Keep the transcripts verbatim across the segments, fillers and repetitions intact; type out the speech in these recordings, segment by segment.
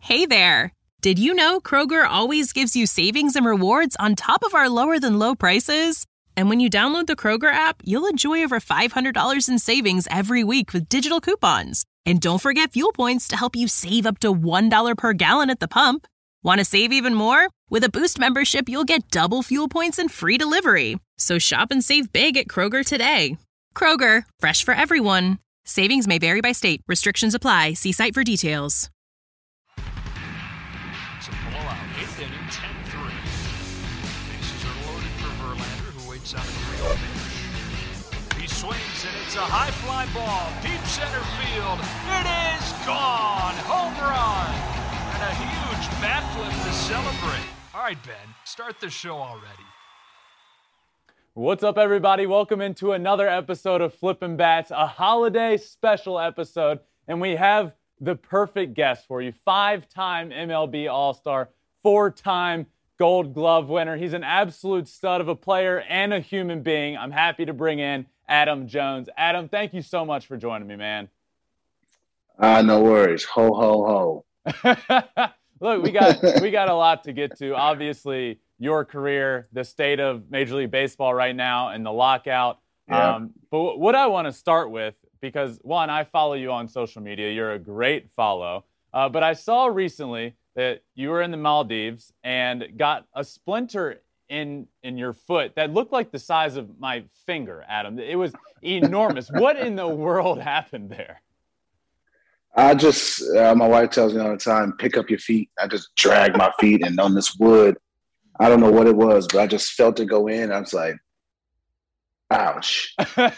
Hey there! Did you know Kroger always gives you savings and rewards on top of our lower-than-low prices? And when you download the Kroger app, you'll enjoy over five hundred dollars in savings every week with digital coupons. And don't forget fuel points to help you save up to one dollar per gallon at the pump. Want to save even more? With a Boost membership, you'll get double fuel points and free delivery. So shop and save big at Kroger today. Kroger, fresh for everyone. Savings may vary by state. Restrictions apply. See site for details. It's a blowout. Eighth inning, ten three. Bases are loaded for Verlander, who waits on a three oh pitch. He swings, and it's a high fly ball. Deep center field. It is gone. Home run. And a huge bat flip to celebrate. All right, Ben, start the show already. What's up, everybody? Welcome into another episode of Flippin' Bats, a holiday special episode, and we have the perfect guest for you. Five-time M L B All-Star, four-time Gold Glove winner. He's an absolute stud of a player and a human being. I'm happy to bring in Adam Jones. Adam, thank you so much for joining me, man. Ah, uh, no worries. Ho, ho, ho. Look, we got we got a lot to get to. Obviously, your career, the state of Major League Baseball right now, and the lockout. Yeah. Um, but what I want to start with, because, one, I follow you on social media. You're a great follow. Uh, but I saw recently that you were in the Maldives and got a splinter in in your foot that looked like the size of my finger, Adam. It was enormous. What in the world happened there? I just, uh, my wife tells me all the time, pick up your feet. I just drag my feet, and on this wood, I don't know what it was, but I just felt it go in. I was like, ouch.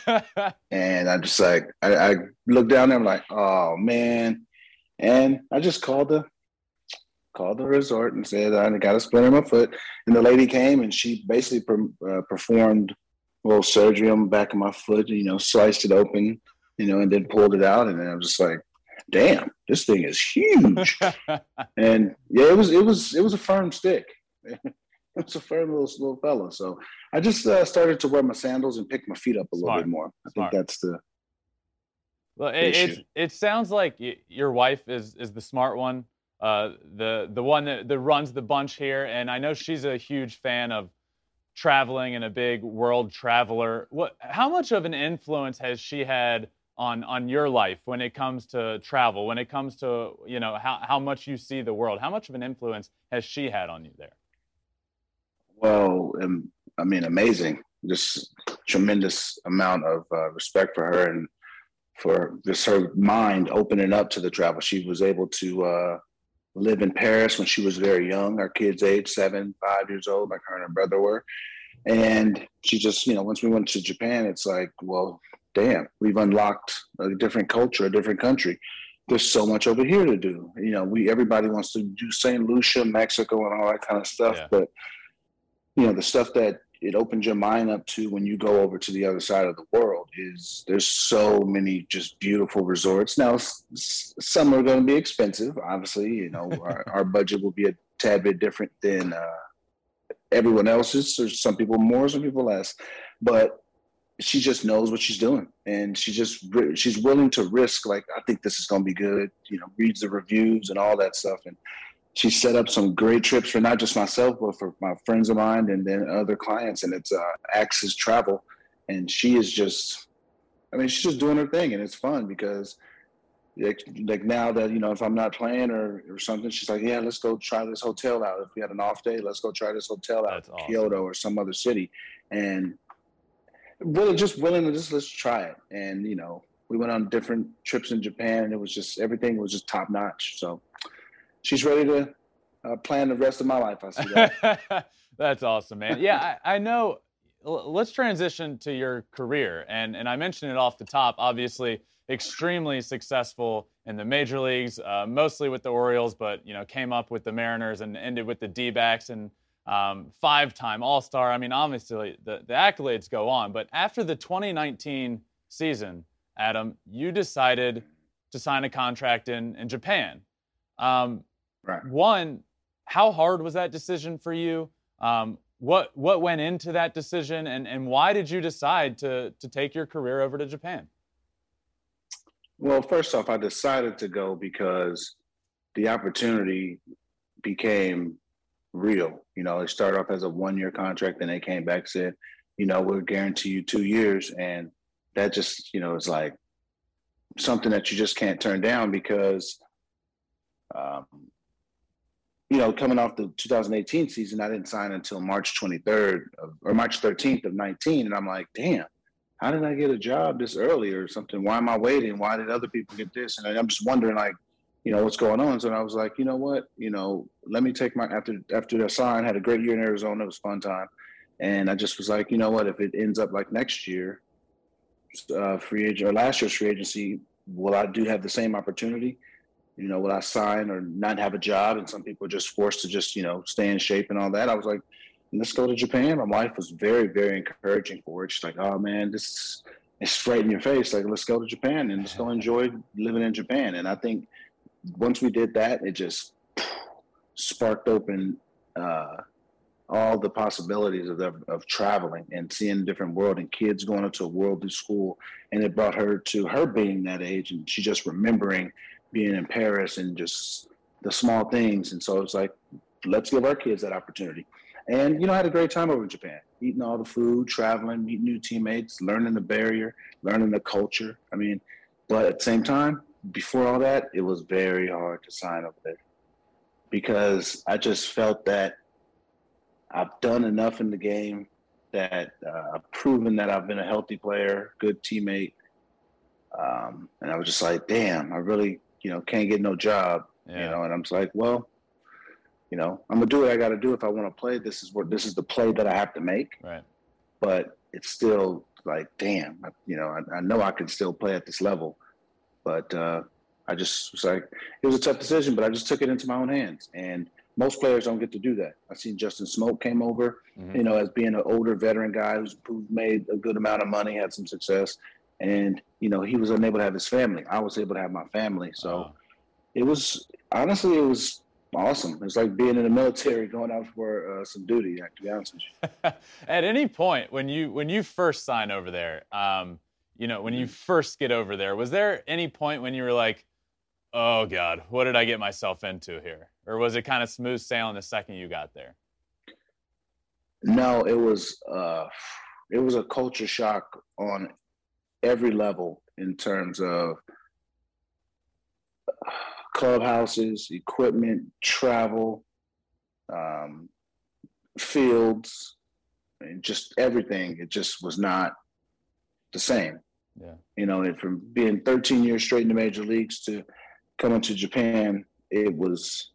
And I'm just like, I, I looked down there, I'm like, oh, man. And I just called the called the resort and said, I got a splinter in my foot. And the lady came, and she basically per, uh, performed a little surgery on the back of my foot, you know, sliced it open, you know, and then pulled it out. And then I'm just like, damn, this thing is huge. And yeah, it was it was it was a firm stick. It was a firm little little fella. So I just uh, started to wear my sandals and pick my feet up a Smart. little bit more. I Smart. think that's the. Well, it it, it sounds like y- your wife is is the smart one, uh, the the one that, that runs the bunch here, and I know she's a huge fan of traveling and a big world traveler. What? How much of an influence has she had on on your life when it comes to travel, when it comes to, you know, how, how much you see the world? How much of an influence has she had on you there? Well, um, I mean, amazing. Just tremendous amount of uh, respect for her and for just her mind opening up to the travel. She was able to uh, live in Paris when she was very young, our kids age seven, five years old, like her and her brother were. And she just, you know, once we went to Japan, it's like, well, damn, we've unlocked a different culture, a different country. There's so much over here to do. You know, we everybody wants to do Saint Lucia, Mexico, and all that kind of stuff. Yeah. But, you know, the stuff that it opens your mind up to when you go over to the other side of the world is there's so many just beautiful resorts. Now, s- some are going to be expensive, obviously. You know, our, our budget will be a tad bit different than uh, everyone else's. There's some people more, some people less. But she just knows what she's doing, and she just she's willing to risk. Like, I think this is going to be good. You know, reads the reviews and all that stuff, and she set up some great trips for not just myself, but for my friends of mine and then other clients. And it's uh, Axis Travel, and she is just, I mean, she's just doing her thing, and it's fun because, like, like now that, you know, if I'm not playing or or something, she's like, yeah, let's go try this hotel out. If we had an off day, let's go try this hotel out That's in awesome. Kyoto or some other city, and really just willing to just let's try it. And, you know, we went on different trips in Japan, and it was just, everything was just top notch. So she's ready to uh, plan the rest of my life. I see that. That's awesome, man. Yeah, I, I know. L- let's transition to your career. And, and I mentioned it off the top, obviously extremely successful in the major leagues, uh, mostly with the Orioles, but, you know, came up with the Mariners and ended with the D-backs, and Um, five-time All-Star. I mean, obviously, the, the accolades go on. But after the twenty nineteen season, Adam, you decided to sign a contract in, in Japan. Um, Right. One, how hard was that decision for you? Um, what what went into that decision, and, and why did you decide to to take your career over to Japan? Well, first off, I decided to go because the opportunity became real. You know, it started off as a one-year contract, and they came back and said, you know, we'll guarantee you two years. And that just, you know, is like something that you just can't turn down because, um, you know, coming off the two thousand eighteen season, I didn't sign until March twenty-third of, or March thirteenth of nineteen. And I'm like, damn, how did I get a job this early or something? Why am I waiting? Why did other people get this? And I'm just wondering, like, you know, what's going on? So I was like, you know what, you know, let me take my, after, after the sign, had a great year in Arizona. It was a fun time. And I just was like, you know what, if it ends up like next year, uh, free agent or last year's free agency, will I do have the same opportunity? You know, will I sign or not have a job? And some people are just forced to just, you know, stay in shape and all that. I was like, let's go to Japan. My wife was very, very encouraging for it. She's like, oh man, this is, it's right in your face. Like, let's go to Japan and let's go enjoy living in Japan. And I think once we did that, it just sparked open uh, all the possibilities of, of of traveling and seeing a different world and kids going into a worldly school. And it brought her to her being that age, and she just remembering being in Paris and just the small things. And so it's like, let's give our kids that opportunity. And, you know, I had a great time over in Japan, eating all the food, traveling, meeting new teammates, learning the barrier, learning the culture. I mean, but at the same time, before all that, it was very hard to sign over there because I just felt that I've done enough in the game, that uh, I've proven that I've been a healthy player, good teammate. Um, and I was just like, damn, I really, you know, can't get no job, yeah. you know, and I'm just like, well, you know, I'm going to do what I got to do if I want to play. This is what, this is the play that I have to make. Right. But it's still like, damn, you know, I, I know I can still play at this level. But uh, I just was like, it was a tough decision, but I just took it into my own hands. And most players don't get to do that. I seen Justin Smoke came over, mm-hmm. you know, as being an older veteran guy who's, who's made a good amount of money, had some success. And, you know, he was unable to have his family. I was able to have my family. So oh. it was, honestly, it was awesome. It's like being in the military, going out for uh, some duty, to be honest with you. At any point when you when you first sign over there, um, you know, when you first get over there, was there any point when you were like, oh, God, what did I get myself into here? Or was it kind of smooth sailing the second you got there? No, it was uh, it was a culture shock on every level in terms of clubhouses, equipment, travel, um, fields, and just everything. It just was not the same. Yeah. You know, and from being thirteen years straight in the major leagues to coming to Japan, it was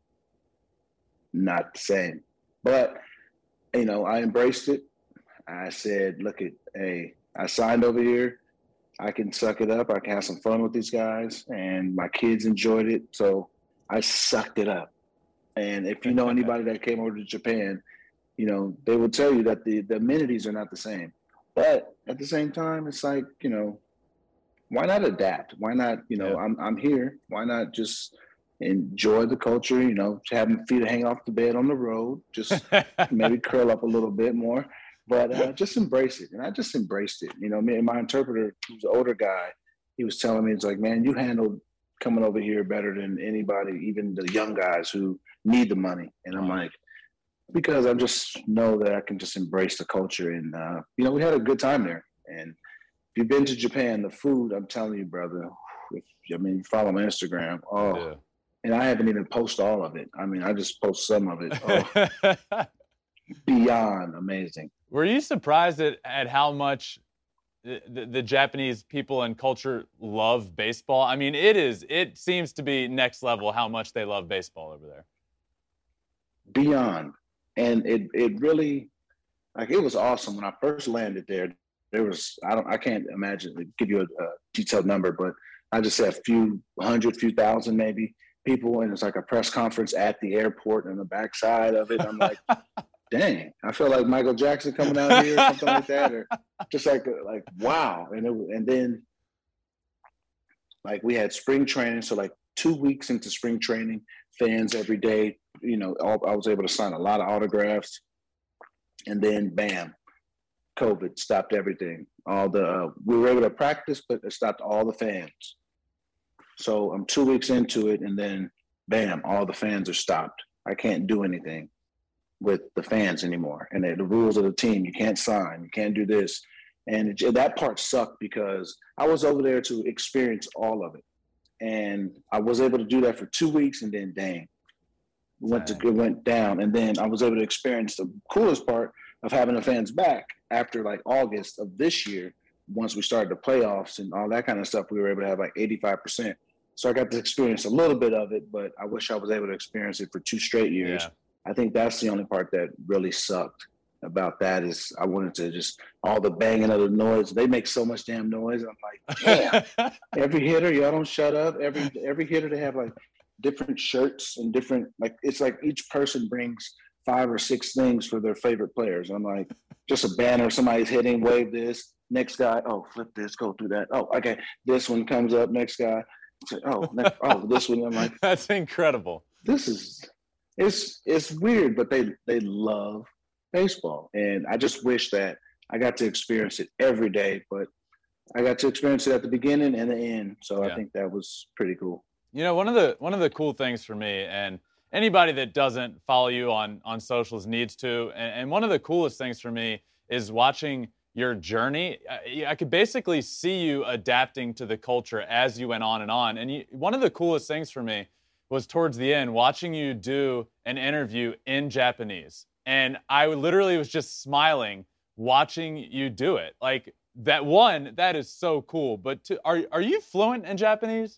not the same. But, you know, I embraced it. I said, look at, hey, I signed over here. I can suck it up. I can have some fun with these guys. And my kids enjoyed it. So I sucked it up. And if you know anybody that came over to Japan, you know, they will tell you that the, the amenities are not the same. But at the same time, it's like, you know, why not adapt? Why not, you know, yeah. I'm I'm here. Why not just enjoy the culture, you know, having feet hang off the bed on the road, just maybe curl up a little bit more, but uh, just embrace it. And I just embraced it. You know, me and my interpreter, who's an older guy, he was telling me, it's like, man, you handled coming over here better than anybody, even the young guys who need the money. And I'm like, because I just know that I can just embrace the culture. And, uh, you know, we had a good time there. And if you've been to Japan, the food, I'm telling you, brother, if, I mean, follow my Instagram. Oh, yeah. And I haven't even posted all of it. I mean, I just post some of it. Oh, beyond amazing. Were you surprised at, at how much the, the, the Japanese people and culture love baseball? I mean, it is, it seems to be next level how much they love baseball over there. Beyond. And it it really, like, it was awesome when I first landed there. There was, I don't, I can't imagine, give you a, a detailed number, but I just said a few hundred, few thousand maybe people, and it's like a press conference at the airport and the backside of it. I'm like, dang, I feel like Michael Jackson coming out here or something like that, or just like, like wow. And it, and then, like, we had spring training, so like two weeks into spring training, fans every day. You know, I was able to sign a lot of autographs, and then bam, COVID stopped everything. All the uh, we were able to practice, but it stopped all the fans. So I'm two weeks into it, and then bam, all the fans are stopped. I can't do anything with the fans anymore. And the, the rules of the team, you can't sign, you can't do this. And it, that part sucked because I was over there to experience all of it. And I was able to do that for two weeks and then dang, went to, it went down. And then I was able to experience the coolest part of having the fans back after like August of this year. Once we started the playoffs and all that kind of stuff, we were able to have like eighty-five percent. So I got to experience a little bit of it, but I wish I was able to experience it for two straight years. Yeah. I think that's the only part that really sucked about that is I wanted to just all the banging of the noise. They make so much damn noise. I'm like, damn, every hitter, y'all don't shut up. Every every hitter, they have like different shirts and different, like it's like each person brings five or six things for their favorite players. I'm like, just a banner, somebody's hitting, wave this. Next guy, oh, flip this, go through that. Oh, okay, this one comes up. Next guy, oh, next, oh, this one. I'm like, that's incredible. This is, it's it's weird, but they they love baseball, and I just wish that I got to experience it every day. But I got to experience it at the beginning and the end, so yeah. I think that was pretty cool. You know, one of the one of the cool things for me, and anybody that doesn't follow you on on socials needs to, and, and one of the coolest things for me is watching your journey. I, I could basically see you adapting to the culture as you went on and on. And you, one of the coolest things for me was towards the end, watching you do an interview in Japanese. And I literally was just smiling watching you do it. Like that one, that is so cool. But two, are are you fluent in Japanese?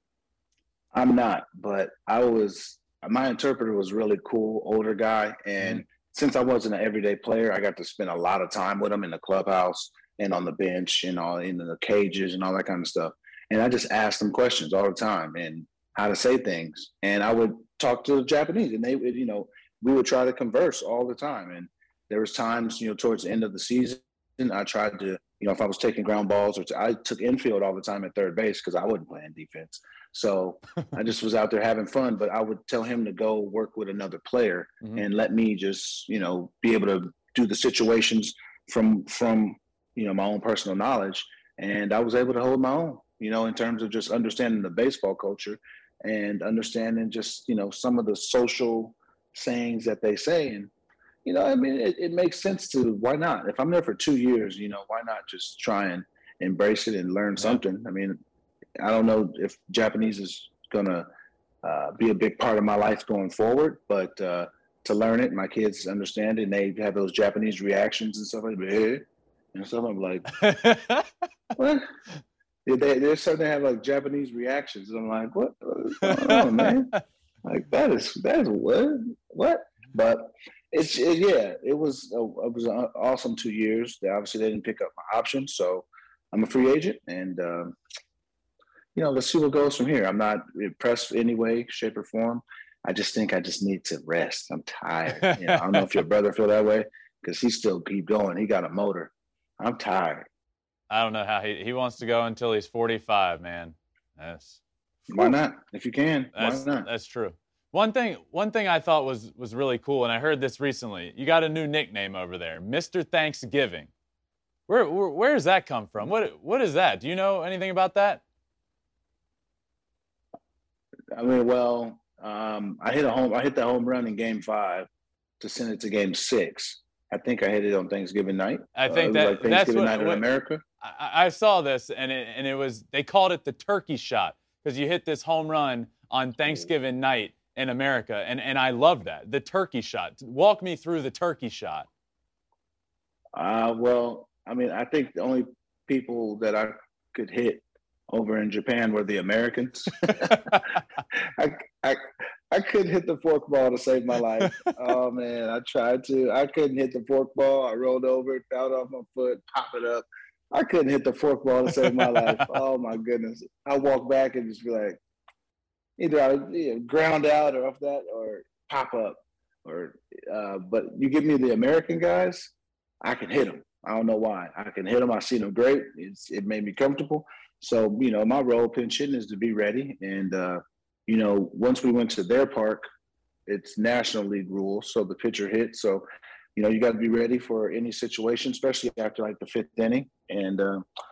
I'm not, but I was, my interpreter was really cool, older guy. And mm-hmm. since I wasn't an everyday player, I got to spend a lot of time with him in the clubhouse and on the bench and all in the cages and all that kind of stuff. And I just asked him questions all the time and how to say things. And I would talk to the Japanese, and they would, you know, we would try to converse all the time. And there was times, you know, towards the end of the season, I tried to, you know, if I was taking ground balls or t- I took infield all the time at third base because I wasn't playing defense. So I just was out there having fun, but I would tell him to go work with another player mm-hmm. and let me just, you know, be able to do the situations from, from, you know, my own personal knowledge. And I was able to hold my own, you know, in terms of just understanding the baseball culture and understanding just, you know, some of the social sayings that they say. And, you know, I mean, it, it makes sense to, why not? If I'm there for two years, you know, why not just try and embrace it and learn something? I mean, I don't know if Japanese is going to uh, be a big part of my life going forward, but uh, to learn it, my kids understand it, and they have those Japanese reactions and stuff like that. And so I'm like, what? They, they're starting to have like Japanese reactions. And I'm like, what? What's going on, man? Like, that is, that is what? What? But it's, it, yeah, it was, a, it was an awesome two years. They obviously they didn't pick up my option. So I'm a free agent, and, um, you know, let's see what goes from here. I'm not impressed in any way, shape, or form. I just think I just need to rest. I'm tired. You know, I don't know if your brother feel that way because he still keep going. He got a motor. I'm tired. I don't know how he he wants to go until he's forty-five, man. That's why not? If you can, that's, why not? That's true. One thing one thing I thought was was really cool, and I heard this recently. You got a new nickname over there, Mister Thanksgiving. Where where where does that come from? What what is that? Do you know anything about that? I mean, well, um, I hit a home. I hit the home run in Game Five to send it to Game Six. I think I hit it on Thanksgiving night. I think uh, that like Thanksgiving that's what, night in what, America. I, I saw this, and it and it was they called it the turkey shot because you hit this home run on Thanksgiving night in America, and and I love that, the turkey shot. Walk me through the turkey shot. Uh, well, I mean, I think the only people that I could hit over in Japan were the Americans. I, I I couldn't hit the forkball to save my life. Oh man, I tried to. I couldn't hit the forkball. I rolled over, it fell off my foot, pop it up. I couldn't hit the forkball to save my life. Oh my goodness. I walk back and just be like, either I you know, ground out or off that or pop up. Or uh, but you give me the American guys, I can hit them. I don't know why. I can hit them. I see them great. It's, it made me comfortable. So, you know, my role pinch hitting is to be ready. And, uh, you know, once we went to their park, it's National League rules. So the pitcher hits. So, you know, you got to be ready for any situation, especially after like the fifth inning. And, uh,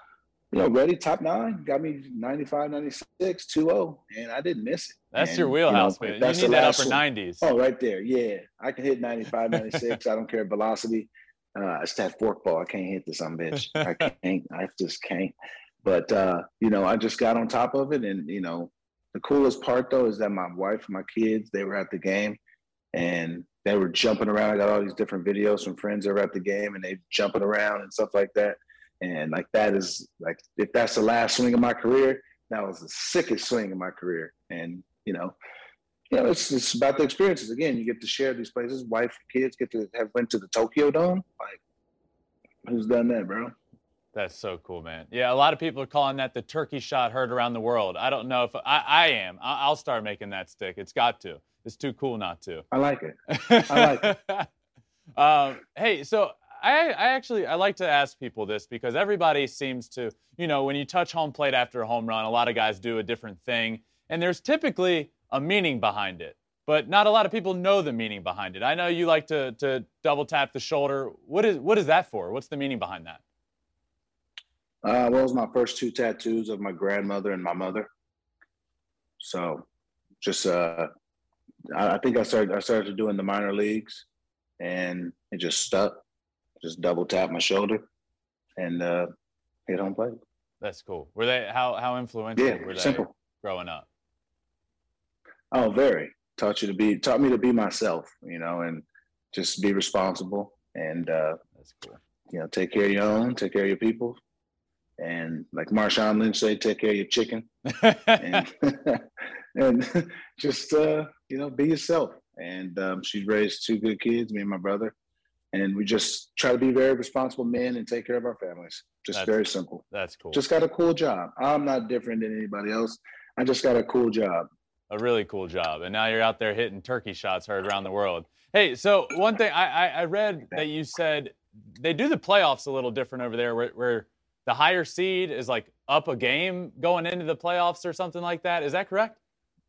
you know, ready, top nine, got me ninety-five, ninety-six, two oh, and I didn't miss it. That's and, your wheelhouse, you know, man. You need that upper one, nineties. Oh, right there. Yeah. I can hit ninety-five, ninety-six. I don't care velocity. Uh, it's that forkball. I can't hit this some bitch. I can't. I just can't. But, uh, you know, I just got on top of it. And, you know, the coolest part, though, is that my wife and my kids, they were at the game, and they were jumping around. I got all these different videos from friends that were at the game, and they jumping around and stuff like that. And, like, that is, like, if that's the last swing of my career, that was the sickest swing of my career. And, you know, you know, it's, it's about the experiences. Again, you get to share these places. Wife, kids get to have went to the Tokyo Dome. Like, who's done that, bro? That's so cool, man. Yeah, a lot of people are calling that the turkey shot heard around the world. I don't know if I, I am. I'll start making that stick. It's got to. It's too cool not to. I like it. I like it. um, hey, so I, I actually I like to ask people this because everybody seems to, you know, when you touch home plate after a home run, a lot of guys do a different thing, and there's typically a meaning behind it. But not a lot of people know the meaning behind it. I know you like to to double tap the shoulder. What is what is that for? What's the meaning behind that? Uh, well, it was my first two tattoos of my grandmother and my mother. So, just uh, I, I think I started I started doing the minor leagues, and it just stuck. Just double tap my shoulder, and uh, hit home plate. That's cool. Were they how how influential yeah, were they simple. growing up? Oh, very. Taught you to be taught me to be myself, you know, and just be responsible and uh, that's cool. You know, take care of your own, take care of your people. And like Marshawn Lynch say, take care of your chicken, and, and just uh, you know, be yourself. And um, she's raised two good kids, me and my brother, and we just try to be very responsible men and take care of our families. Just that's, very simple. That's cool. Just got a cool job. I'm not different than anybody else. I just got a cool job. A really cool job, and now you're out there hitting turkey shots heard around the world. Hey, so one thing I, I, I read that you said they do the playoffs a little different over there, where, where the higher seed is like up a game going into the playoffs or something like that. Is that correct?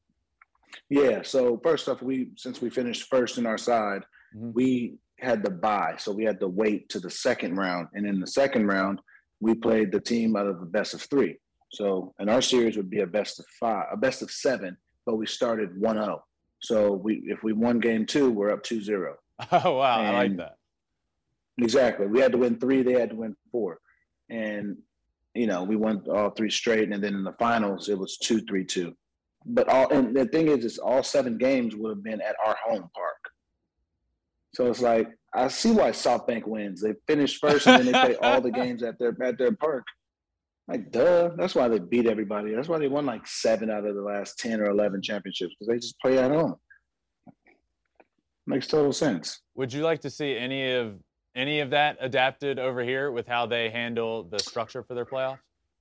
Yeah. So first off, we since we finished first in our side, mm-hmm. we had the bye. So we had to wait to the second round. And in the second round, we played the team out of the best of three. So in our series would be a best of five, a best of seven, but we started one oh. So we if we won game two, we're up two zero. Oh, wow. And I like that. Exactly. We had to win three. They had to win four. And, you know, we won all three straight. And then in the finals, it was two three two. But all and the thing is, is all seven games would have been at our home park. So it's like, I see why SoftBank wins. They finish first and then they play all the games at their at their park. Like, duh. That's why they beat everybody. That's why they won like seven out of the last ten or eleven championships, because they just play at home. Makes total sense. Would you like to see any of any of that adapted over here with how they handle the structure for their playoffs?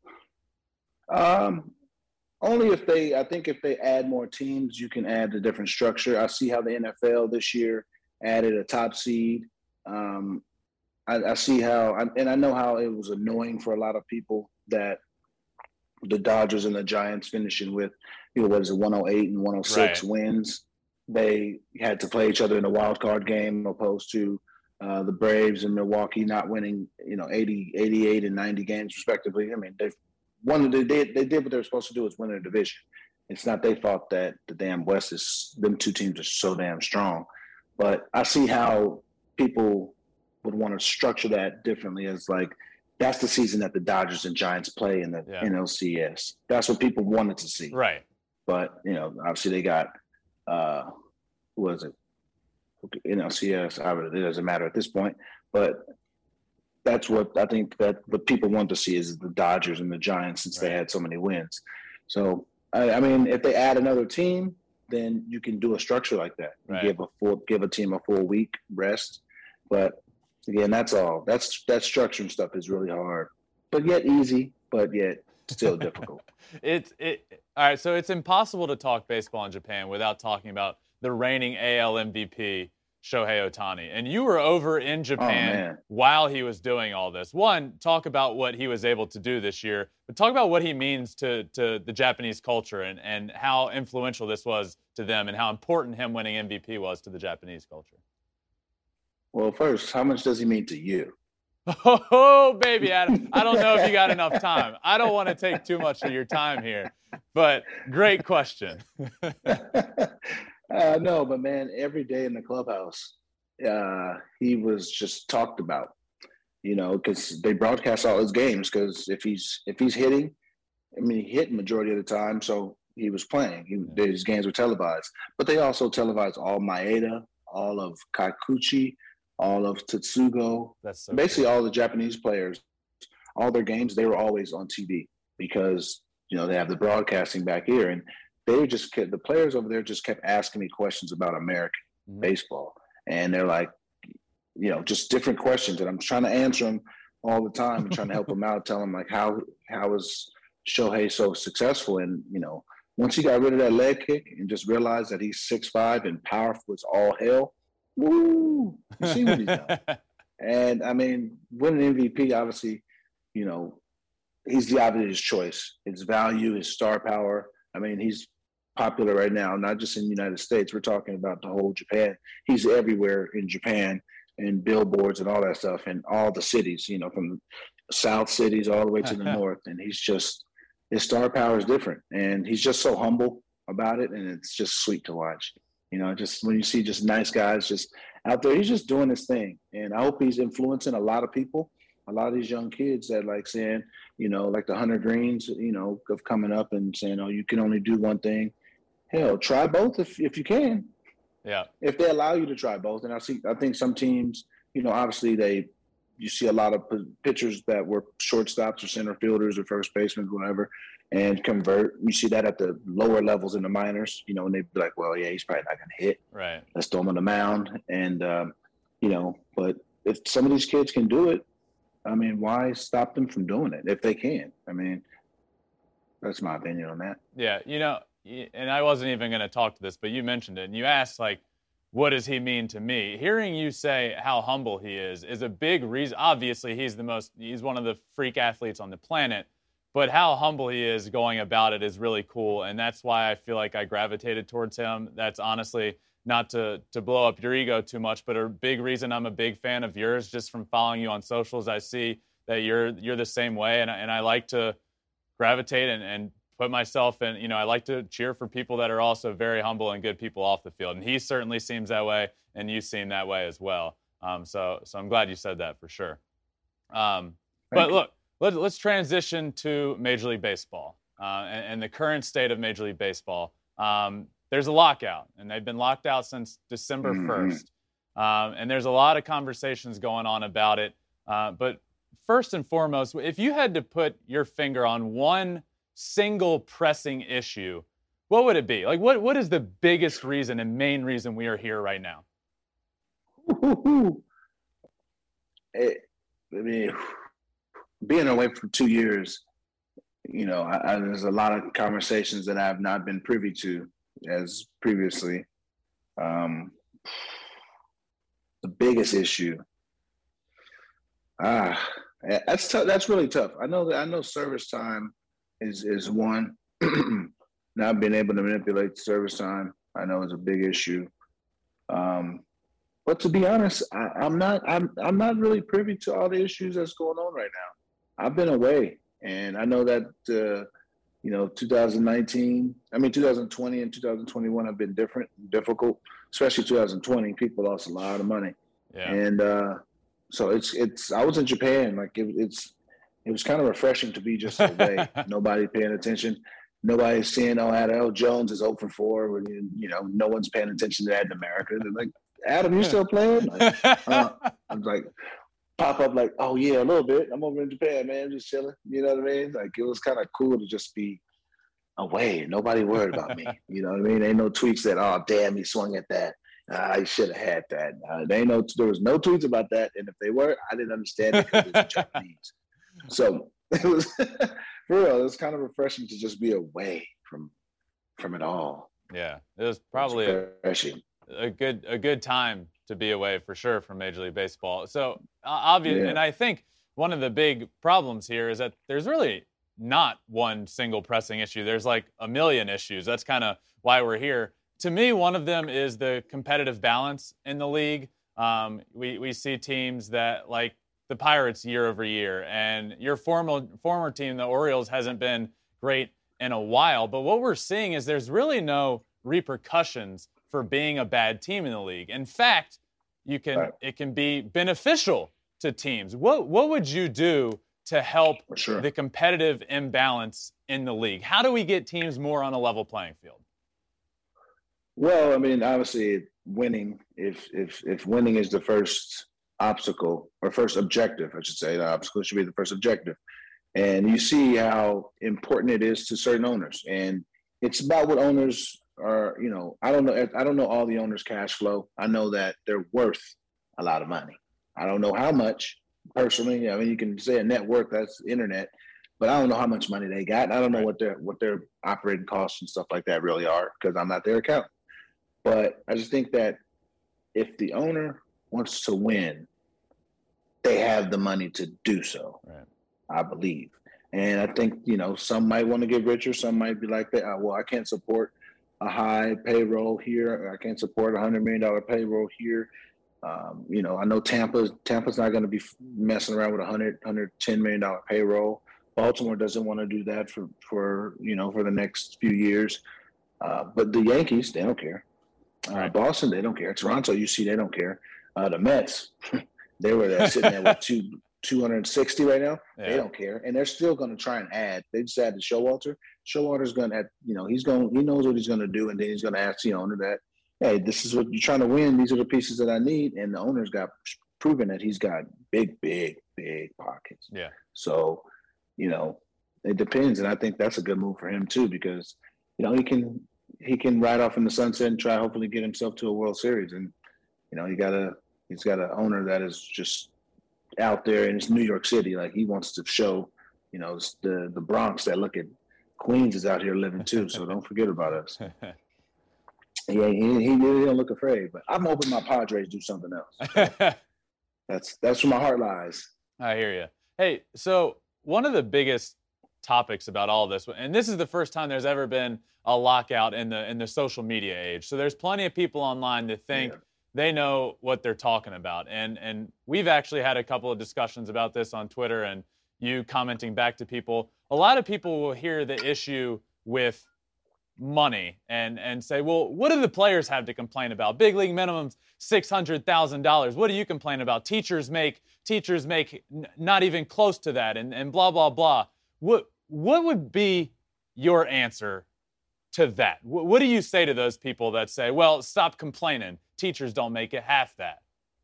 Um, only if they, I think if they add more teams, you can add a different structure. I see how the N F L this year added a top seed. Um, I, I see how, and I know how it was annoying for a lot of people that the Dodgers and the Giants finishing with, you know, what is it, one oh eight and one oh six right. wins. They had to play each other in a wild card game, opposed to uh, the Braves and Milwaukee not winning, you know, eighty, eighty-eight and ninety games respectively. I mean, they've won. They did. They did what they were supposed to do, is win their division. It's not their fault that the damn West is. Them two teams are so damn strong. But I see how people would want to structure that differently. As like, that's the season that the Dodgers and Giants play in the yeah. N L C S. That's what people wanted to see. Right. But you know, obviously they got. Uh, who was it? N L C S. It doesn't matter at this point. But that's what I think that what people want to see is the Dodgers and the Giants, since right. they had so many wins. So I, I mean, if they add another team, then you can do a structure like that. Right. Give a full, give a team a full week rest. But again, that's all. That's that structuring stuff is really hard, but yet easy, but yet still difficult. It's it. All right, so it's impossible to talk baseball in Japan without talking about the reigning A L M V P, Shohei Ohtani. And you were over in Japan oh, while he was doing all this. One, talk about what he was able to do this year, but talk about what he means to, to the Japanese culture and, and how influential this was to them and how important him winning M V P was to the Japanese culture. Well, first, how much does he mean to you? Oh, baby, Adam. I don't know if you got enough time. I don't want to take too much of your time here, but great question. uh, no, but man, every day in the clubhouse, uh, he was just talked about, you know, because they broadcast all his games. Because if he's if he's hitting, I mean, he hit majority of the time, so he was playing. He, his games were televised, but they also televised all Maeda, all of Kikuchi, all of Tetsugo, That's so basically cool. all the Japanese players, all their games, they were always on T V because, you know, they have the broadcasting back here. And they just kept, the players over there just kept asking me questions about American mm-hmm. baseball. And they're like, you know, just different questions. And I'm trying to answer them all the time and trying to help them out, tell them like, how, how is Shohei so successful? And, you know, once he got rid of that leg kick and just realized that he's six five and powerful as all hell, woo! You see what he's done. And I mean, winning M V P, obviously, you know, he's the obvious choice. His value, his star power. I mean, he's popular right now, not just in the United States. We're talking about the whole Japan. He's everywhere in Japan and billboards and all that stuff in all the cities, you know, from South cities all the way to the north. And he's just, his star power is different. And he's just so humble about it. And it's just sweet to watch. You know, just when you see just nice guys just out there, he's just doing his thing. And I hope he's influencing a lot of people, a lot of these young kids that like saying, you know, like the Hunter Greens, you know, of coming up and saying, oh, you can only do one thing. Hell, try both if, if you can. Yeah. If they allow you to try both. And I see, I think some teams, you know, obviously they, you see a lot of pitchers that were shortstops or center fielders or first basemen, whatever, and convert. You see that at the lower levels in the minors, you know, and they'd be like, well, yeah, he's probably not going to hit. Right. Let's throw him on the mound. And, um, you know, but if some of these kids can do it, I mean, why stop them from doing it if they can? I mean, that's my opinion on that. Yeah, you know, and I wasn't even going to talk to this, but you mentioned it, and you asked, like, what does he mean to me? Hearing you say how humble he is is a big reason. Obviously, he's the most, he's one of the freak athletes on the planet, but how humble he is going about it is really cool, and that's why I feel like I gravitated towards him. That's honestly not to to blow up your ego too much, but a big reason I'm a big fan of yours, just from following you on socials. I see that you're you're the same way, and, and I like to gravitate and, and put myself in, you know, I like to cheer for people that are also very humble and good people off the field. And he certainly seems that way, and you seem that way as well. Um, so so I'm glad you said that for sure. Um, but look, let, let's transition to Major League Baseball uh, and, and the current state of Major League Baseball. Um, there's a lockout, and they've been locked out since December first. Mm-hmm. Um, and there's a lot of conversations going on about it. Uh, but first and foremost, if you had to put your finger on one single pressing issue, what would it be? Like, what what is the biggest reason and main reason we are here right now? It, I mean, being away for two years, you know, I, I, there's a lot of conversations that I have not been privy to as previously. Um, the biggest issue, ah, that's tough. That's really tough. I know that I know service time is is one. Not being able to manipulate service time, I know, is a big issue. Um, but to be honest, I, I'm not. I'm I'm not really privy to all the issues that's going on right now. I've been away, and I know that uh, you know, two thousand nineteen. I mean, two thousand twenty and two thousand twenty-one have been different, difficult. Especially two thousand twenty, people lost a lot of money, yeah. and uh, so it's it's. I was in Japan, like it, it's. It was kind of refreshing to be just away, nobody paying attention. Nobody's seeing, oh, Adell Jones is oh for four. When, you know, no one's paying attention to that in America. They're like, Adam, you still playing? Like, uh, I'm like, pop up like, oh, yeah, a little bit. I'm over in Japan, man, just chilling. You know what I mean? Like, it was kind of cool to just be away. Nobody worried about me. You know what I mean? Ain't no tweets that, oh, damn, he swung at that. Uh, I should have had that. Uh, they ain't no, there was no tweets about that. And if they were, I didn't understand it because it's Japanese. So it was, for real, it was kind of refreshing to just be away from from it all. Yeah, it was probably it was a, a good a good time to be away for sure from Major League Baseball. So uh, obviously, yeah. And I think one of the big problems here is that there's really not one single pressing issue. There's like a million issues. That's kind of why we're here. To me, one of them is the competitive balance in the league. Um, we we see teams that like the Pirates year over year, and your former former team, the Orioles, hasn't been great in a while. But what we're seeing is there's really no repercussions for being a bad team in the league. In fact, you can right. it can be beneficial to teams. What what would you do to help sure. the competitive imbalance in the league? How do we get teams more on a level playing field? Well, I mean, obviously, winning. If if if winning is the first obstacle or first objective, I should say, the obstacle should be the first objective. And you see how important it is to certain owners, and it's about what owners are. You know, I don't know. I don't know all the owners' cash flow. I know that they're worth a lot of money. I don't know how much personally. I mean, you can say a net worth, that's internet, but I don't know how much money they got. I don't know what their what their operating costs and stuff like that really are because I'm not their accountant. But I just think that if the owner wants to win, they have the money to do so. Right. I believe. And I think, you know, some might want to get richer. Some might be like that. Well, I can't support a high payroll here. I can't support a hundred million dollar payroll here. Um, you know, I know Tampa, Tampa's not going to be messing around with a hundred, hundred ten million dollar payroll. Baltimore doesn't want to do that for, for, you know, for the next few years. Uh, but the Yankees, they don't care. Uh, right. Boston, they don't care. Toronto, you see, they don't care. Uh, the Mets, they were there sitting there with two, two hundred sixty right now. Yeah. They don't care. And they're still going to try and add. They just added Showalter. Showalter's going to, you know, he's going, he knows what he's going to do. And then he's going to ask the owner that, hey, this is what you're trying to win. These are the pieces that I need. And the owner's got proven that he's got big, big, big pockets. Yeah. So, you know, it depends. And I think that's a good move for him too, because, you know, he can, he can ride off in the sunset and try hopefully get himself to a World Series. And, you know, he got a, he's got an owner that is just out there, and it's New York City. Like, he wants to show, you know, the, the Bronx that, look at, Queens is out here living too. So don't forget about us. Yeah, he, he, he don't look afraid, but I'm hoping my Padres do something else. that's, that's where my heart lies. I hear you. Hey, so one of the biggest topics about all this, and this is the first time there's ever been a lockout in the in the social media age. So there's plenty of people online that think yeah. they know what they're talking about. And and we've actually had a couple of discussions about this on Twitter, and you commenting back to people. A lot of people will hear the issue with money and and say, well, what do the players have to complain about? Big league minimum's six hundred thousand dollars. What do you complain about? Teachers make teachers make n- not even close to that, and, and blah, blah, blah. What what would be your answer to that? What, what do you say to those people that say, well, stop complaining. Teachers don't make it half that?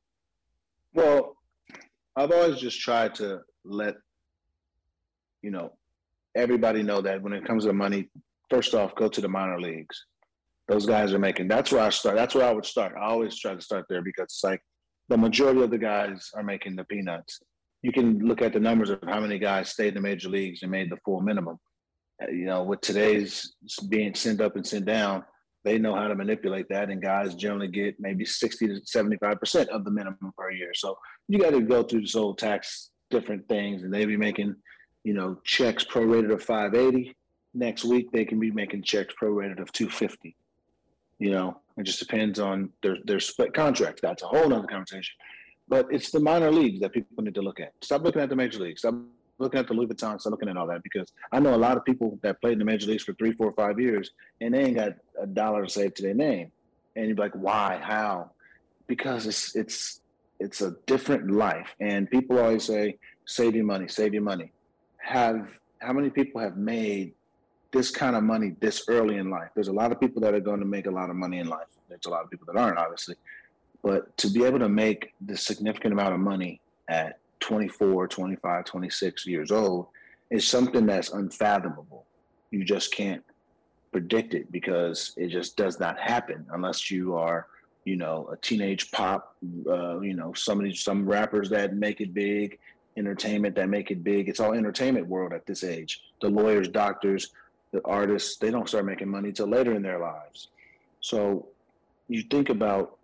Well, I've always just tried to let, you know, everybody know that when it comes to money, first off, go to the minor leagues. Those guys are making, that's where I start. That's where I would start. I always try to start there because it's like the majority of the guys are making the peanuts. You can look at the numbers of how many guys stayed in the major leagues and made the full minimum. You know, with today's being sent up and sent down, they know how to manipulate that, and guys generally get maybe sixty to seventy-five percent of the minimum per year. So you got to go through this whole tax, different things, and they be making, you know, checks prorated of five eighty. Next week, they can be making checks prorated of two fifty. You know, it just depends on their, their split contracts. That's a whole other conversation. But it's the minor leagues that people need to look at. Stop looking at the major leagues. Stop looking at the Louis Vuitton. Stop looking at all that, because I know a lot of people that played in the major leagues for three, four, five years, and they ain't got a dollar to save to their name. And you're like, why? How? Because it's it's it's a different life. And people always say, save your money, save your money. Have how many people have made this kind of money this early in life? There's a lot of people that are going to make a lot of money in life. There's a lot of people that aren't, obviously. But to be able to make this significant amount of money at twenty-four, twenty-five, twenty-six years old is something that's unfathomable. You just can't predict it, because it just does not happen unless you are, you know, a teenage pop, uh, you know, somebody, some rappers that make it big, entertainment that make it big. It's all entertainment world at this age. The lawyers, doctors, the artists, they don't start making money till later in their lives. So you think about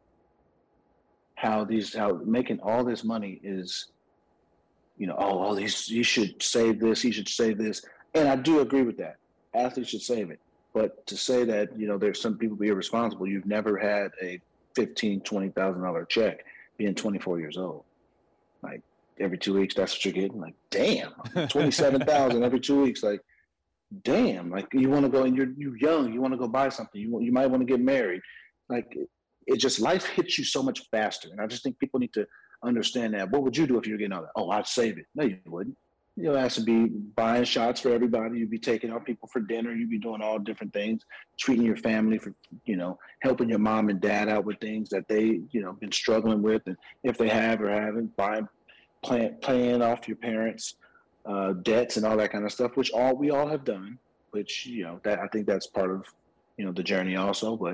how these, how making all this money is, you know, oh, oh, these, he should save this, he should save this. And I do agree with that. Athletes should save it. But to say that, you know, there's some people be irresponsible, you've never had a fifteen thousand dollars, twenty thousand dollars check being twenty-four years old. Like, every two weeks, that's what you're getting. Like, damn, twenty-seven thousand every two weeks. Like, damn, like you want to go and you're you're young, you want to go buy something, you you might want to get married. Like, it, it just life hits you so much faster, and I just think people need to understand that. What would you do if you were getting all that? Oh, I'd save it. No, you wouldn't. You'll have to be buying shots for everybody. You'd be taking out people for dinner. You'd be doing all different things, treating your family for, you know, helping your mom and dad out with things that they, you know, been struggling with, and if they have or haven't, buying, playing, paying off your parents' uh, debts and all that kind of stuff, which all we all have done. Which, you know, that I think that's part of, you know, the journey also. But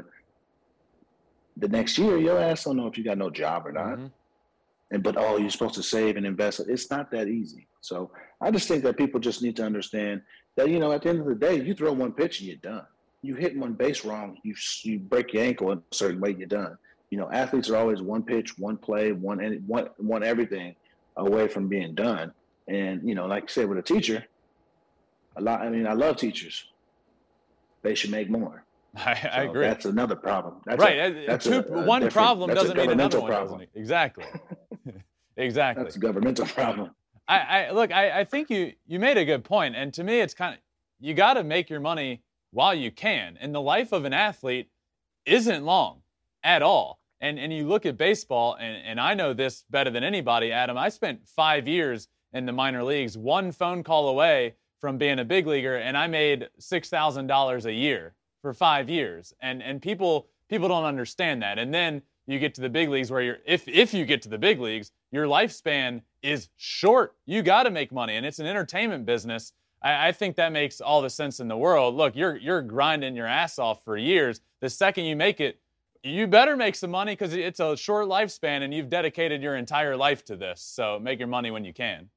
the next year, your ass don't know if you got no job or not. Mm-hmm. And but oh, you're supposed to save and invest. It's not that easy. So I just think that people just need to understand that, you know, at the end of the day, you throw one pitch and you're done. You hit one base wrong, you you break your ankle in a certain way, you're done. You know, athletes are always one pitch, one play, one one one everything away from being done. And you know, like I said, with a teacher, a lot. I mean, I love teachers. They should make more. I, so I agree. That's another problem. That's right. A, that's Two, a, a one problem that's doesn't mean another one problem. doesn't. Exactly. Exactly. That's a governmental problem. I, I look. I, I think you you made a good point, and to me, it's kind of you got to make your money while you can. And the life of an athlete isn't long at all. And and you look at baseball, and, and I know this better than anybody, Adam. I spent five years in the minor leagues, one phone call away from being a big leaguer, and I made six thousand dollars a year for five years. And and people people don't understand that. And then you get to the big leagues where you're if if you get to the big leagues, your lifespan is short. You got to make money, and it's an entertainment business. I, I think that makes all the sense in the world. Look, you're you're grinding your ass off for years. The second you make it, you better make some money because it's a short lifespan, and you've dedicated your entire life to this. So make your money when you can.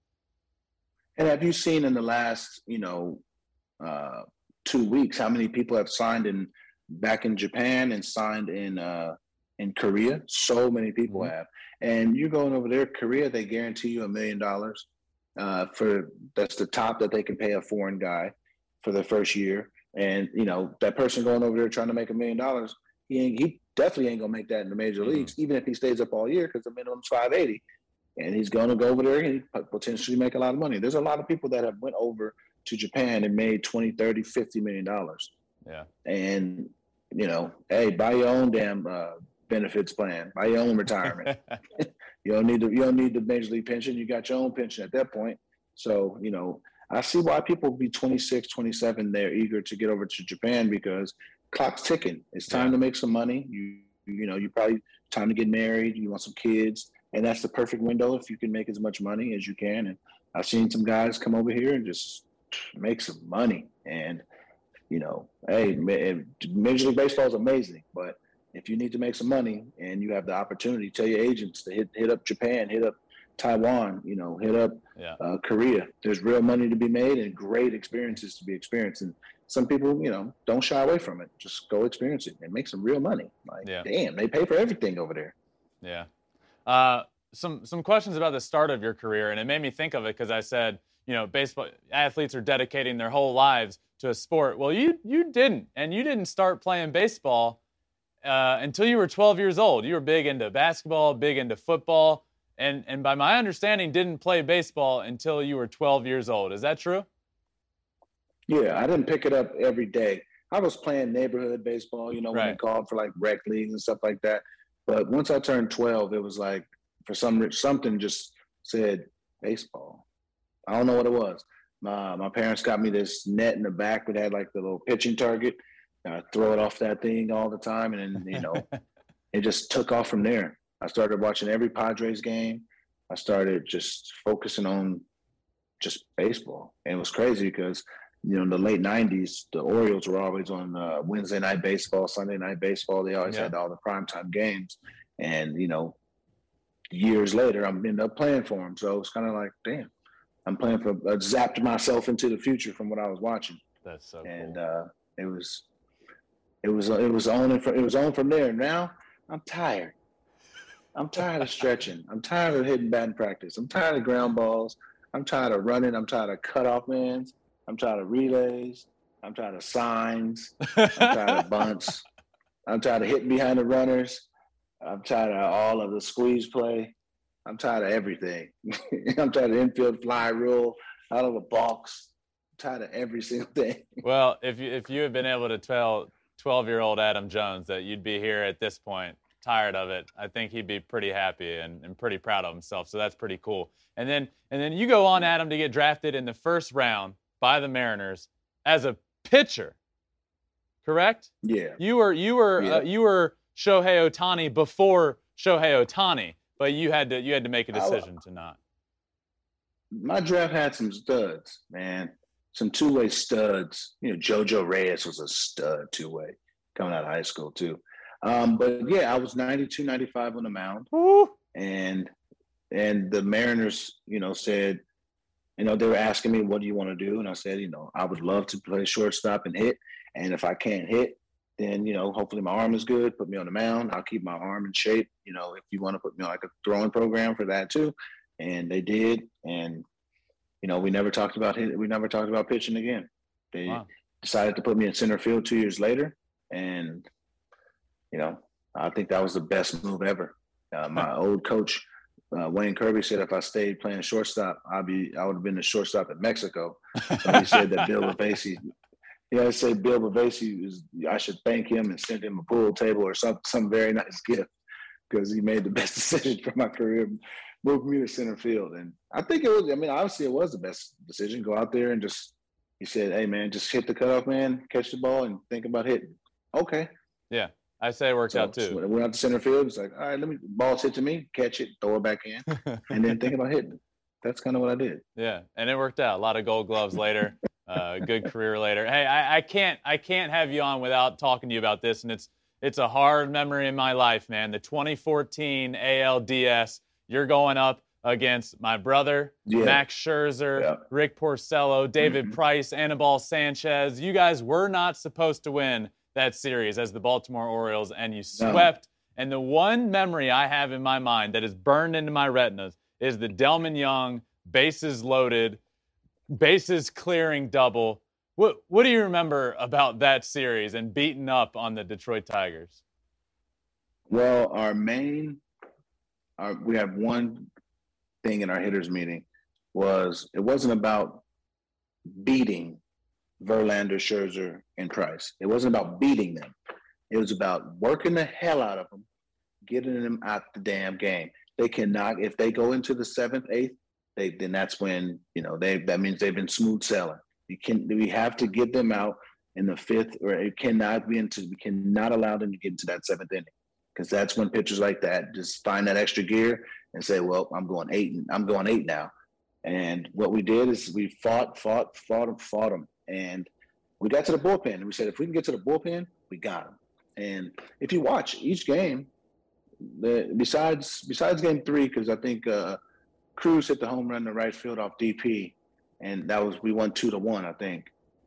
And have you seen in the last, you know, uh, two weeks how many people have signed in back in Japan and signed in uh, in Korea? So many people mm-hmm. have. And you're going over there, Korea, they guarantee you a million dollars uh, for that's the top that they can pay a foreign guy for the first year. And, you know, that person going over there trying to make a million dollars, he ain't, he definitely ain't going to make that in the major mm-hmm. leagues, even if he stays up all year because the minimum's five eighty. And he's going to go over there and potentially make a lot of money. There's a lot of people that have went over to Japan and made twenty, thirty, fifty million dollars. Yeah. And, you know, hey, buy your own damn uh, benefits plan, buy your own retirement. you don't need the you don't need the major league pension. You got your own pension at that point. So, you know, I see why people be twenty-six, twenty-seven, they're eager to get over to Japan because clock's ticking. It's time yeah. to make some money. You you know, you probably time to get married, you want some kids. And that's the perfect window if you can make as much money as you can. And I've seen some guys come over here and just make some money. And, you know, hey, Major League Baseball is amazing. But if you need to make some money and you have the opportunity, tell your agents to hit hit up Japan, hit up Taiwan, you know, hit up yeah. uh, Korea. There's real money to be made and great experiences to be experienced. And some people, you know, don't shy away from it. Just go experience it and make some real money. Like, yeah. damn, they pay for everything over there. Yeah. Uh, some some questions about the start of your career, and it made me think of it because I said, you know, baseball athletes are dedicating their whole lives to a sport. Well, you you didn't, and you didn't start playing baseball uh, until you were twelve years old. You were big into basketball, big into football, and and by my understanding, didn't play baseball until you were twelve years old. Is that true? Yeah, I didn't pick it up every day. I was playing neighborhood baseball, you know, when right. they called for like rec leagues and stuff like that. But once I turned twelve, it was like for some something just said baseball. I don't know what it was. My my parents got me this net in the back that had like the little pitching target. And I throw it off that thing all the time, and then you know, it just took off from there. I started watching every Padres game. I started just focusing on just baseball, and it was crazy because you know in the late nineties, the Orioles were always on uh, Wednesday night baseball, Sunday night baseball. They always yeah. had all the primetime games, and you know, years later, I'm ended up playing for them. So it's kind of like, damn, I'm playing for. I zapped myself into the future from what I was watching. That's so and, cool. And uh, it was, it was, it was on. It was on from there. Now I'm tired. I'm tired of stretching. I'm tired of hitting batting practice. I'm tired of ground balls. I'm tired of running. I'm tired of cutoff mans. I'm tired of relays. I'm tired of signs. I'm tired of bunts. I'm tired of hitting behind the runners. I'm tired of all of the squeeze play. I'm tired of everything. I'm tired of infield fly rule, out of the box. I'm tired of every single thing. Well, if you if you had been able to tell twelve-year-old Adam Jones that you'd be here at this point, tired of it, I think he'd be pretty happy and, and pretty proud of himself. So that's pretty cool. And then and then you go on, Adam, to get drafted in the first round by the Mariners as a pitcher. Correct? Yeah. You were you were yeah. uh, you were Shohei Ohtani before Shohei Ohtani, but you had to you had to make a decision I, to not. My draft had some studs, man. Some two-way studs. You know, JoJo Reyes was a stud two-way coming out of high school too. Um, but yeah, I was ninety-two, ninety-five on the mound. Woo. And and the Mariners, you know, said, you know, they were asking me, what do you want to do? And I said, you know, I would love to play shortstop and hit. And if I can't hit, then, you know, hopefully my arm is good. Put me on the mound. I'll keep my arm in shape. You know, if you want to put me on like a throwing program for that too. And they did. And, you know, we never talked about hit. We never talked about pitching again. They wow. decided to put me in center field two years later. And, you know, I think that was the best move ever. Uh, my old coach, uh, Wayne Kirby, said if I stayed playing shortstop, I'd be I would have been the shortstop in Mexico. So he said that Bill Bavasi, you know, he said Bill Bavasi is I should thank him and send him a pool table or some some very nice gift because he made the best decision for my career, moved me to center field. And I think it was. I mean, obviously it was the best decision. Go out there and just. He said, "Hey man, just hit the cutoff man, catch the ball, and think about hitting." Okay. Yeah. I say it worked so, out too. So when I went out to center field, it's like, all right, let me ball's hit to me, catch it, throw it back in, and then think about hitting. That's kind of what I did. Yeah, and it worked out. A lot of Gold Gloves later, uh, good career later. Hey, I, I can't I can't have you on without talking to you about this, and it's it's a hard memory in my life, man. The twenty fourteen A L D S. You're going up against my brother, yeah. Max Scherzer, yeah. Rick Porcello, David mm-hmm. Price, Anibal Sanchez. You guys were not supposed to win that series as the Baltimore Orioles, and you swept. No. And the one memory I have in my mind that is burned into my retinas is the Delmon Young bases loaded, bases clearing double. What what do you remember about that series and beating up on the Detroit Tigers? Well, our main, our, we have one thing in our hitters meeting was it wasn't about beating Verlander, Scherzer, and Price. It wasn't about beating them. It was about working the hell out of them, getting them out the damn game. They cannot, if they go into the seventh, eighth, they then that's when, you know, they that means they've been smooth sailing. You can we have to get them out in the fifth, or it cannot be into we cannot allow them to get into that seventh inning. Because that's when pitchers like that just find that extra gear and say, well, I'm going eight and I'm going eight now. And what we did is we fought, fought, fought, fought them. And we got to the bullpen, and we said, if we can get to the bullpen, we got them. And if you watch each game, the, besides besides game three, because I think uh, Cruz hit the home run in the right field off D P, and that was we won two to one, I think.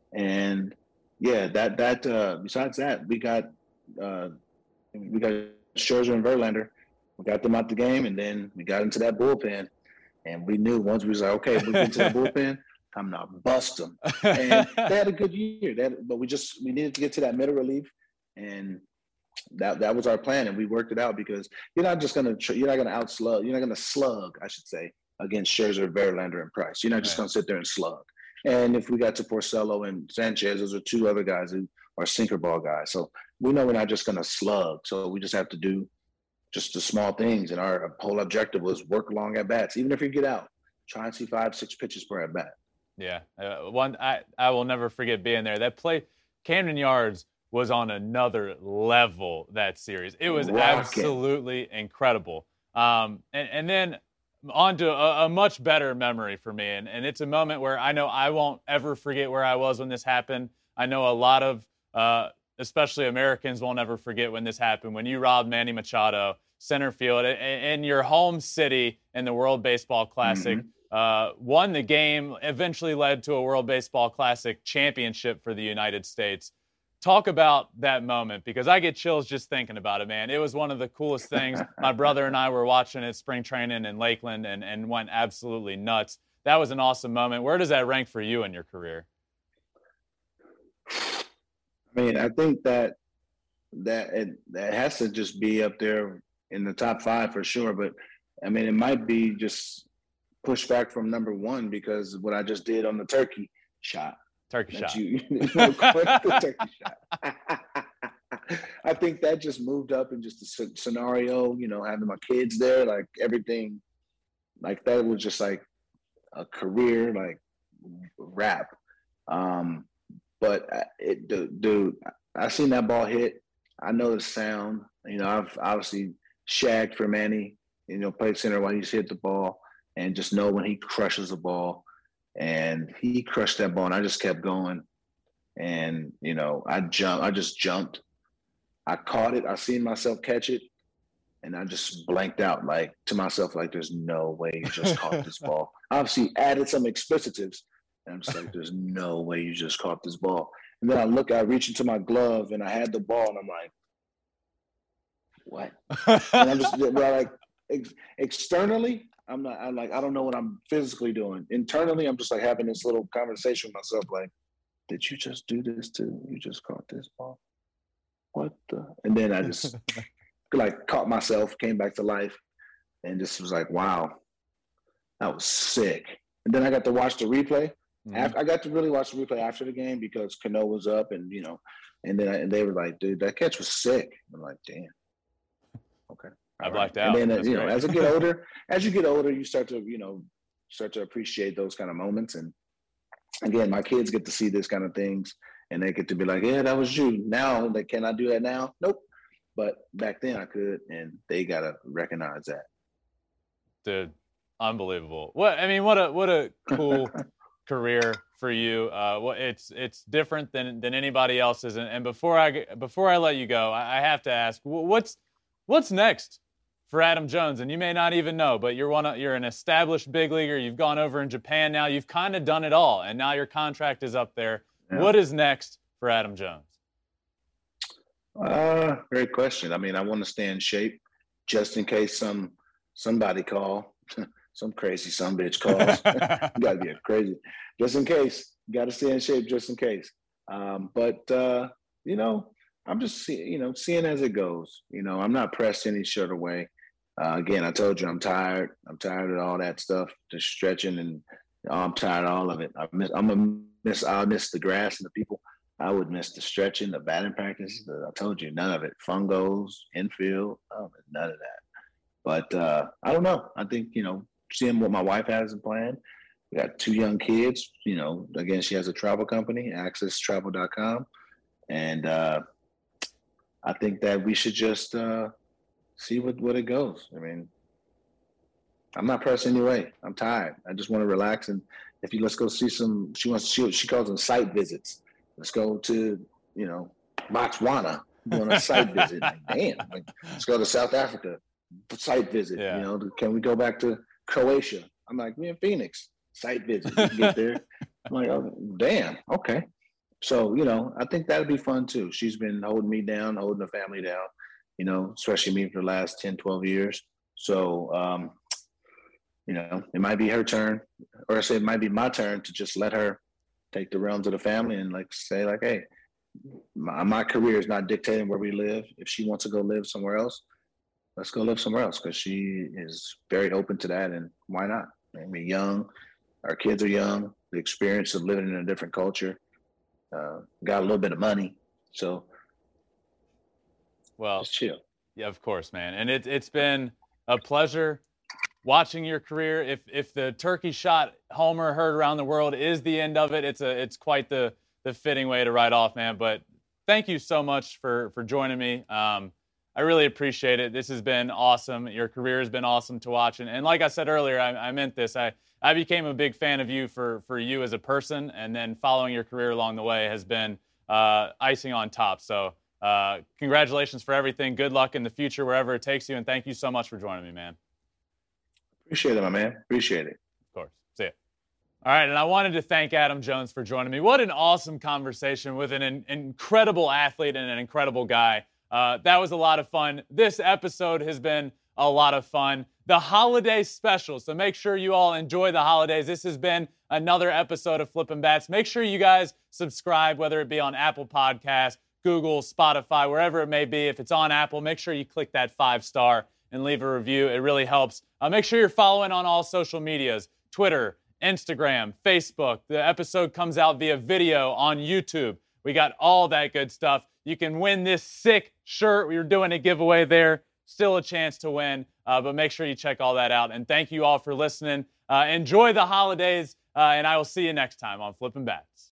And yeah, that that uh, besides that, we got uh, we got Scherzer and Verlander. We got them out the game, and then we got into that bullpen, and we knew once we was like, okay, we get to that bullpen. I'm not bust them. And they had a good year. They had, but we just we needed to get to that middle relief, and that that was our plan, and we worked it out because you're not just gonna you're not gonna out slug you're not gonna slug I should say against Scherzer, Verlander, and Price. You're not just right. gonna sit there and slug. And if we got to Porcello and Sanchez, those are two other guys who are sinker ball guys. So we know we're not just gonna slug. So we just have to do just the small things. And our whole objective was work long at bats, even if you get out. Try and see five, six pitches per at bat. Yeah, uh, one I, I will never forget being there. That play, Camden Yards was on another level that series. It was Rocket. absolutely incredible. Um, and, and then on to a, a much better memory for me, and, and it's a moment where I know I won't ever forget where I was when this happened. I know a lot of, uh, especially Americans, won't ever forget when this happened, when you robbed Manny Machado, center field, in, in your home city in the World Baseball Classic. Mm-hmm. Uh, won the game, eventually led to a World Baseball Classic championship for the United States. Talk about that moment, because I get chills just thinking about it, man. It was one of the coolest things. My brother and I were watching it spring training in Lakeland and, and went absolutely nuts. That was an awesome moment. Where does that rank for you in your career? I mean, I think that that it, that has to just be up there in the top five for sure. But I mean, it might be just pushback from number one because what I just did on the turkey shot. Turkey shot. You, you know, the turkey shot. I think that just moved up in just the scenario, you know, having my kids there, like everything, like that was just like a career, like rap. Um, but it, dude, I seen that ball hit. I know the sound. You know, I've obviously shagged for Manny, you know, played center while he's hit the ball, and just know when he crushes the ball. And he crushed that ball, and I just kept going. And, you know, I jumped. I just jumped. I caught it. I seen myself catch it, and I just blanked out, like, to myself, like, there's no way you just caught this ball. Obviously added some explicitives, and I'm just like, there's no way you just caught this ball. And then I look, I reach into my glove, and I had the ball, and I'm like, what? And I'm just like, ex- externally, I'm not, I'm like, I don't know what I'm physically doing. Internally, I'm just like having this little conversation with myself, like, did you just do this too? You just caught this ball? What the? And then I just like caught myself, came back to life, and just was like, wow, that was sick. And then I got to watch the replay. Mm-hmm. After, I got to really watch the replay after the game because Cano was up, and you know, and then I, and they were like, dude, that catch was sick. I'm like, damn. Okay. I blacked out. And then That's you know, great. as I get older, as you get older, you start to you know start to appreciate those kind of moments. And again, my kids get to see this kind of things. And they get to be like, yeah, that was you. Now, like, can I do that now? Nope. But back then I could, and they got to recognize that. Dude, unbelievable. What I mean, what a what a cool career for you. Uh, well, it's it's different than than anybody else's. And, and before I before I let you go, I, I have to ask, what's what's next for Adam Jones? And you may not even know, but you're one of, you're an established big leaguer. You've gone over in Japan now. You've kind of done it all, and now your contract is up there. Yeah. What is next for Adam Jones? Uh, great question. I mean, I want to stay in shape just in case some somebody call, some crazy some bitch calls. You gotta be crazy. Just in case. You gotta stay in shape just in case. Um, but uh, you know, I'm just see, you know, seeing as it goes. You know, I'm not pressed any short away. Uh, again, I told you I'm tired. I'm tired of all that stuff, just stretching, and you know, I'm tired of all of it. I miss, I'm a miss. I miss the grass and the people. I would miss the stretching, the batting practice. The, I told you, none of it. Fungos, infield, oh, none of that. But uh, I don't know. I think, you know, seeing what my wife has in plan. We got two young kids. You know, again, she has a travel company, access travel dot com. And uh, I think that we should just uh, see what, what it goes. I mean, I'm not pressed anyway. I'm tired. I just want to relax. And if you, let's go see some, she wants, she, she calls them site visits. Let's go to, you know, Botswana, doing a site visit. Like, damn, like, let's go to South Africa, site visit. Yeah. You know, can we go back to Croatia? I'm like, we in Phoenix, site visit. We can get there. I'm like, oh, damn, okay. So, you know, I think that'd be fun too. She's been holding me down, holding the family down, you know, especially me for the last ten, twelve years. So, um, you know, it might be her turn, or I say it might be my turn to just let her take the realms of the family and like say like, hey, my, my career is not dictating where we live. If she wants to go live somewhere else, let's go live somewhere else, because she is very open to that, and why not? I mean, young, our kids are young, the experience of living in a different culture, uh, got a little bit of money, so well, just chill. Yeah, of course, man. And it, it's been a pleasure watching your career. If if the turkey shot homer heard around the world is the end of it, it's a it's quite the the fitting way to write off, man. But thank you so much for for joining me. Um, I really appreciate it. This has been awesome. Your career has been awesome to watch. And, and like I said earlier, I, I meant this. I, I became a big fan of you for for you as a person, and then following your career along the way has been uh, icing on top. So uh, congratulations for everything. Good luck in the future, wherever it takes you. And thank you so much for joining me, man. Appreciate it, my man. Appreciate it. Of course. See it. All right, and I wanted to thank Adam Jones for joining me. What an awesome conversation with an, an incredible athlete and an incredible guy. Uh, that was a lot of fun. This episode has been a lot of fun. The holiday special, so make sure you all enjoy the holidays. This has been another episode of Flippin' Bats. Make sure you guys subscribe, whether it be on Apple Podcasts, Google, Spotify, wherever it may be. If it's on Apple, make sure you click that five star and leave a review. It really helps. Uh, make sure you're following on all social medias, Twitter, Instagram, Facebook. The episode comes out via video on YouTube. We got all that good stuff. You can win this sick shirt. We were doing a giveaway there. Still a chance to win, uh, but make sure you check all that out. And thank you all for listening. Uh, enjoy the holidays, uh, and I will see you next time on Flippin' Bats.